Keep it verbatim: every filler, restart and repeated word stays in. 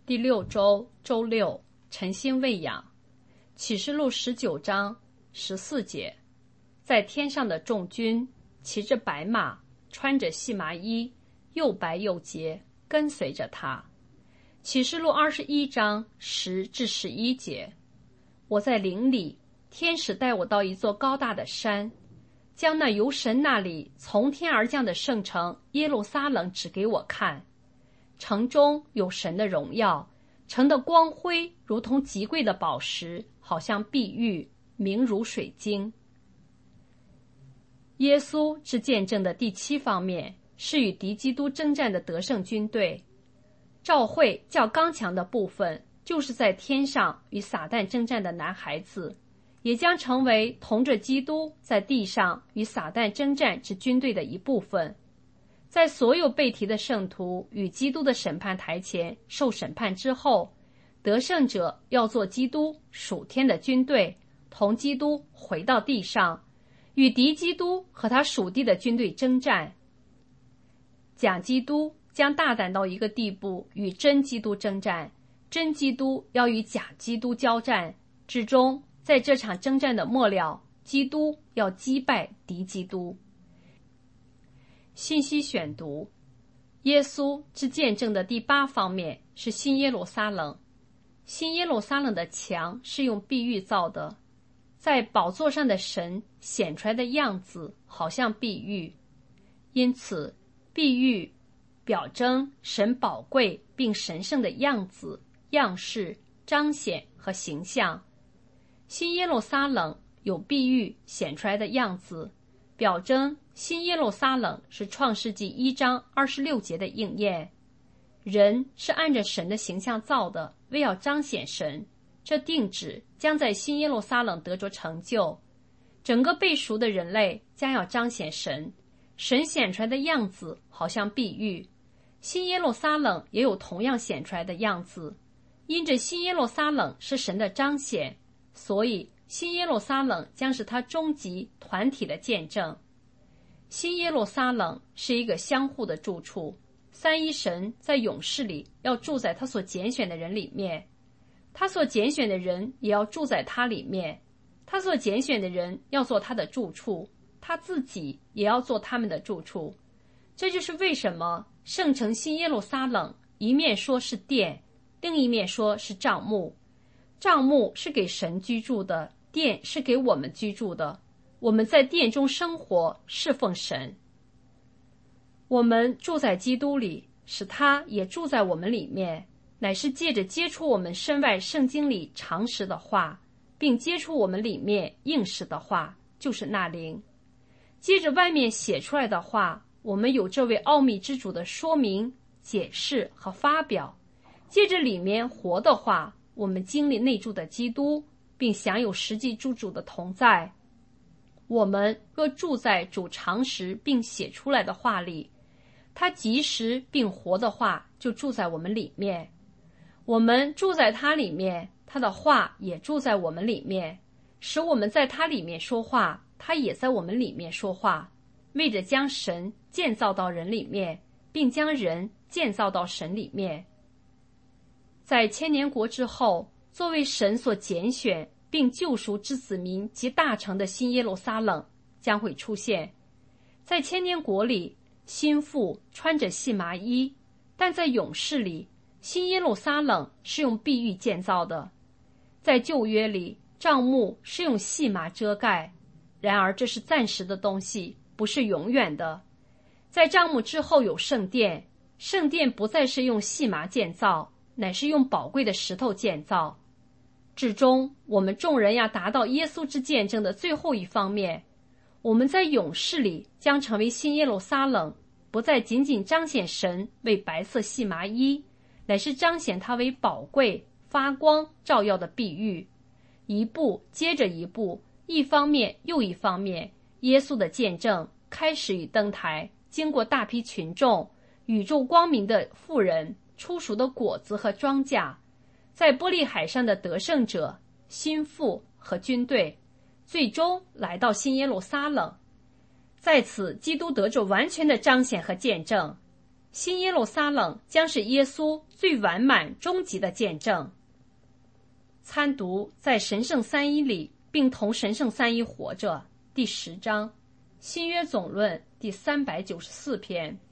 第六周周六，晨星喂养。启示录十九章十四节，在天上的众军骑着白马，穿着细麻衣，又白又洁，跟随着他。启示录二十一章十至十一节，我在灵里，天使带我到一座高大的山，将那由神那里从天而降的圣城耶路撒冷指给我看。城中有神的荣耀，城的光辉如同极贵的宝石，好像碧玉，明如水晶。耶稣之见证的第七方面是与敌基督征战的得胜军队。召会较刚强的部分，就是在天上与撒旦征战的男孩子，也将成为同着基督在地上与撒旦征战之军队的一部分。在所有被提的圣徒与基督的审判台前受审判之后，得胜者要做基督属天的军队，同基督回到地上，与敌基督和他属地的军队征战。假基督将大胆到一个地步与真基督征战，真基督要与假基督交战，至终在这场征战的末了，基督要击败敌基督。信息选读：耶稣之见证的第八方面是新耶路撒冷。新耶路撒冷的墙是用碧玉造的，在宝座上的神显出来的样子好像碧玉，因此碧玉表征神宝贵并神圣的样子、样式、彰显和形象。新耶路撒冷有碧玉显出来的样子，表征新耶路撒冷是创世纪一章二十六节的应验。人是按着神的形象造的，为要彰显神，这定旨将在新耶路撒冷得着成就。整个被赎的人类将要彰显神，神显出来的样子好像碧玉。新耶路撒冷也有同样显出来的样子，因着新耶路撒冷是神的彰显，所以新耶路撒冷将是他终极团体的见证。新耶路撒冷是一个相互的住处，三一神在勇士里要住在他所拣选的人里面，他所拣选的人也要住在他里面，他所拣选的人要做他的住处，他自己也要做他们的住处。这就是为什么圣城新耶路撒冷一面说是殿，另一面说是帐幕。帐幕是给神居住的，殿是给我们居住的，我们在殿中生活，侍奉神。我们住在基督里，使他也住在我们里面，乃是借着接触我们身外圣经里常识的话，并接触我们里面应实的话，就是那灵。接着外面写出来的话，我们有这位奥秘之主的说明、解释和发表。接着里面活的话，我们经历内住的基督，并享有实际住主的同在。我们若住在主常识并写出来的话里，他即时并活的话就住在我们里面。我们住在他里面，他的话也住在我们里面，使我们在他里面说话，他也在我们里面说话，为着将神建造到人里面，并将人建造到神里面。在千年国之后，作为神所拣选并救赎之子民及大成的新耶路撒冷将会出现。在千年国里，新妇穿着细麻衣，但在勇士里，新耶路撒冷是用碧玉建造的。在旧约里，帐幕是用细麻遮盖，然而这是暂时的东西，不是永远的。在帐幕之后有圣殿，圣殿不再是用细麻建造，乃是用宝贵的石头建造。至终我们众人要达到耶稣之见证的最后一方面，我们在勇士里将成为新耶路撒冷，不再仅仅彰显神为白色细麻衣，乃是彰显它为宝贵、发光、照耀的碧玉。一步接着一步，一方面又一方面，耶稣的见证开始与登台，经过大批群众、宇宙光明的妇人、出熟的果子和庄稼，在玻璃海上的得胜者、心腹和军队，最终来到新耶路撒冷。在此，基督得着完全的彰显和见证。 新耶路撒冷将是耶稣最完满终极的见证。参读在神圣三一里并同神圣三一活着第十章，新约总论第三百九十四篇。